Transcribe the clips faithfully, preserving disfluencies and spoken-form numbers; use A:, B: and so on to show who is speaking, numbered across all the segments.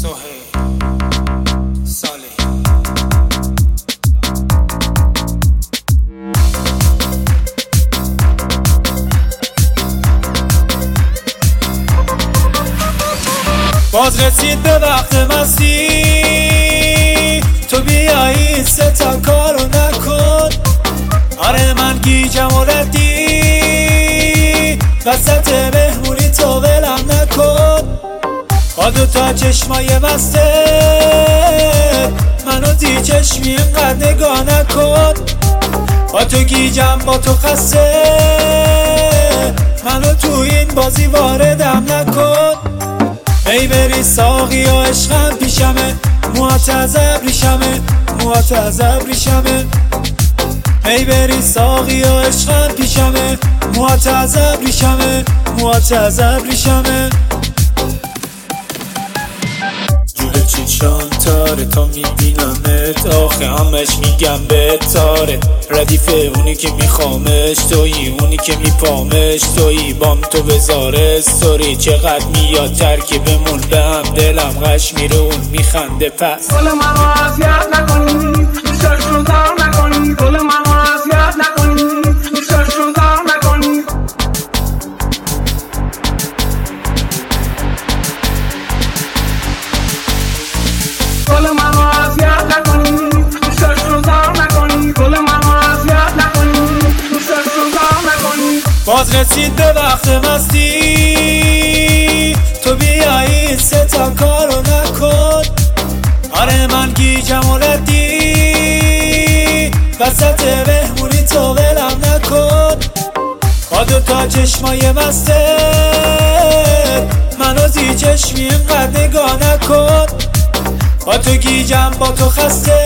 A: سهیل صالحی. باز رسید به وقت مستی، تو بیایی سه تا کارو نکن. آره من گیجم و ردی، وسط مهمونی تو ولم نکن. با دوتا چشمای مسته منو دی چشمی اینقدر نگاه نکن. با تو گیجم با تو خسته، منو تو این بازی واردم نکن. ای بری ساقی و عشقم پیشمه، موهات از ابریشمه، موهات از ابریشمه. ای بری ساقی و عشقم پیشمه، موهات از ابریشمه، موهات از ابریشمه. جلو چشام تاره تا میبینمت، آخه همش میگم به تاره. ردیف اونی که میخوامش تویی، اونی که میپامش تویی. بام تو بذار استوری، چقدر میاد ترکیبمون به هم. دلم غش میره اون میخنده پس.
B: گل منو اذیت نکنی، دوستاش رو زار نکنی. گل منو اذیت نکنی، دوستاش رو زار نکنی. گل منو اذیت نکنی، دوستاش رو زار نکنی. گل منو اذیت نکنی، دوستاش رو زار نکنی.
A: باز رسید به وقت مستی، تو بیایی سه تا کارو نکن. آره من گیجم و ردی، وسط مهمونی تو ولم نکن. با دوتا چشمای مسته منو زی چشمی اینقدر نگاه نکن. با تو گیجم با تو خسته،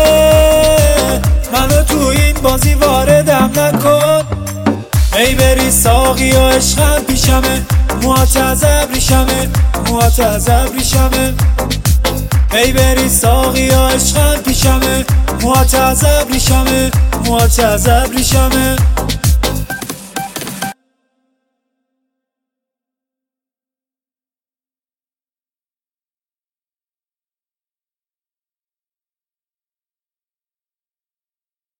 A: منو تو این بازی واردم نکن. ای بری ساقی و عشقم پیشمه، موهات از ابریشمه، موهات از ابریشمه. ای بری ساقی و عشقم پیشمه، موهات از ابریشمه، موهات از ابریشمه.